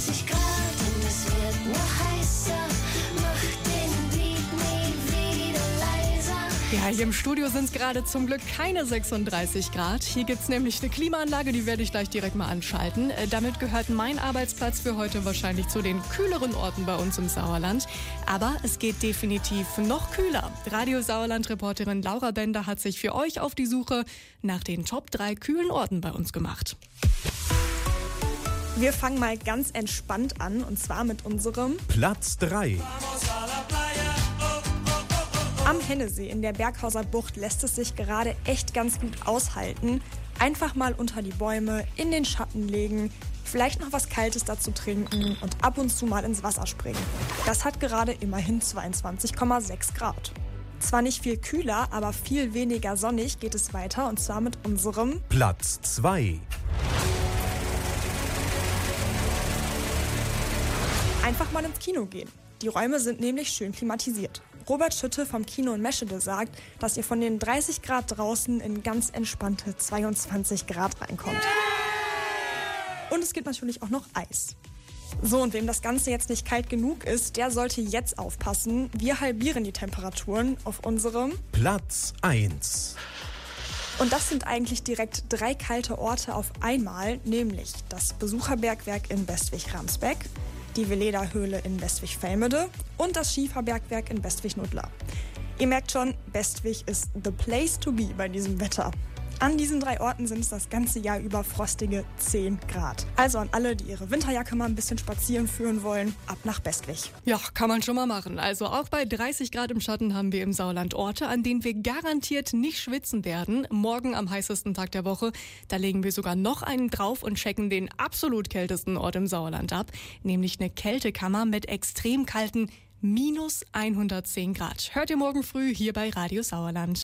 36 Grad und es wird noch heißer. Mach den Beat nie wieder leiser. Ja, hier im Studio sind es gerade zum Glück keine 36 Grad. Hier gibt es nämlich eine Klimaanlage, die werde ich gleich direkt mal anschalten. Damit gehört mein Arbeitsplatz für heute wahrscheinlich zu den kühleren Orten bei uns im Sauerland. Aber es geht definitiv noch kühler. Radio Sauerland-Reporterin Laura Bender hat sich für euch auf die Suche nach den Top 3 kühlen Orten bei uns gemacht. Wir fangen mal ganz entspannt an, und zwar mit unserem Platz 3. Am Hennesee in der Berghauser Bucht lässt es sich gerade echt ganz gut aushalten. Einfach mal unter die Bäume, in den Schatten legen, vielleicht noch was Kaltes dazu trinken und ab und zu mal ins Wasser springen. Das hat gerade immerhin 22,6 Grad. Zwar nicht viel kühler, aber viel weniger sonnig geht es weiter, und zwar mit unserem Platz 2. Einfach mal ins Kino gehen. Die Räume sind nämlich schön klimatisiert. Robert Schütte vom Kino in Meschede sagt, dass ihr von den 30 Grad draußen in ganz entspannte 22 Grad reinkommt. Und es gibt natürlich auch noch Eis. So, und wem das Ganze jetzt nicht kalt genug ist, der sollte jetzt aufpassen. Wir halbieren die Temperaturen auf unserem Platz 1. Und das sind eigentlich direkt 3 kalte Orte auf einmal, nämlich das Besucherbergwerk in Bestwig-Ramsbeck, die Veleda-Höhle in Bestwig-Velmede und das Schieferbergwerk in Bestwig-Nuttlar. Ihr merkt schon, Bestwig ist the place to be bei diesem Wetter. An diesen 3 Orten sind es das ganze Jahr über frostige 10 Grad. Also an alle, die ihre Winterjacke mal ein bisschen spazieren führen wollen, ab nach Bestwig. Ja, kann man schon mal machen. Also auch bei 30 Grad im Schatten haben wir im Sauerland Orte, an denen wir garantiert nicht schwitzen werden. Morgen am heißesten Tag der Woche, da legen wir sogar noch einen drauf und checken den absolut kältesten Ort im Sauerland ab, nämlich eine Kältekammer mit extrem kalten -110 Grad. Hört ihr morgen früh hier bei Radio Sauerland.